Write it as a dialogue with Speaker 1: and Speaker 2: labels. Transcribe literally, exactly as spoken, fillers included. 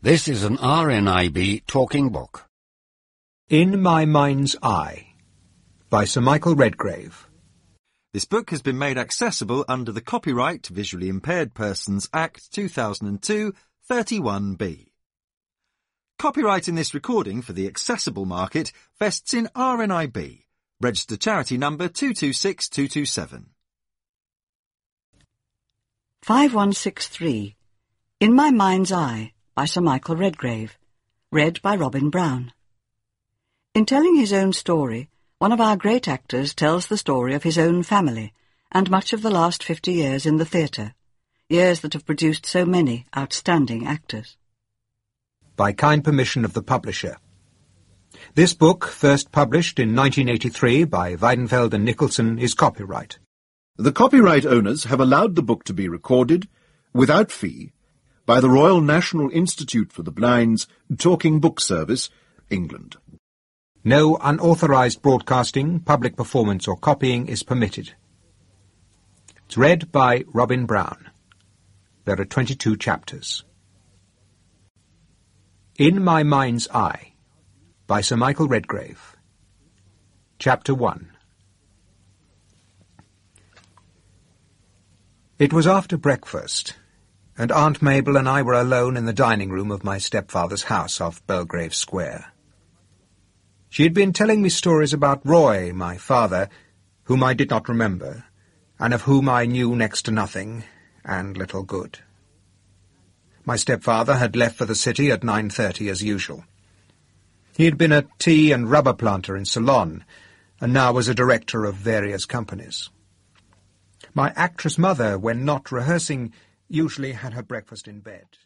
Speaker 1: This is an R N I B talking book.
Speaker 2: In My Mind's Eye by Sir Michael Redgrave.
Speaker 3: This book has been made accessible under the Copyright Visually Impaired Persons Act two thousand two, thirty-one B. Copyright in this recording for the accessible market vests in R N I B, registered charity number two two six two two seven.
Speaker 4: five one six three In My Mind's Eye by Sir Michael Redgrave, read by Robin Brown. In telling his own story, one of our great actors tells the story of his own family and much of the last fifty years in the theatre, years that have produced so many outstanding actors.
Speaker 2: By kind permission of the publisher. This book, first published in nineteen eighty-three by Weidenfeld and Nicholson, is copyright.
Speaker 5: The copyright owners have allowed the book to be recorded, without fee, by the Royal National Institute for the Blind's Talking Book Service, England.
Speaker 2: No unauthorized broadcasting, public performance or copying is permitted. It's read by Robin Brown. There are twenty-two chapters. In My Mind's Eye by Sir Michael Redgrave. Chapter one. It was after breakfast, and Aunt Mabel and I were alone in the dining-room of my stepfather's house off Belgrave Square. She had been telling me stories about Roy, my father, whom I did not remember, and of whom I knew next to nothing, and little good. My stepfather had left for the city at nine thirty as usual. He had been a tea and rubber planter in Ceylon, and now was a director of various companies. My actress mother, when not rehearsing, usually had her breakfast in bed.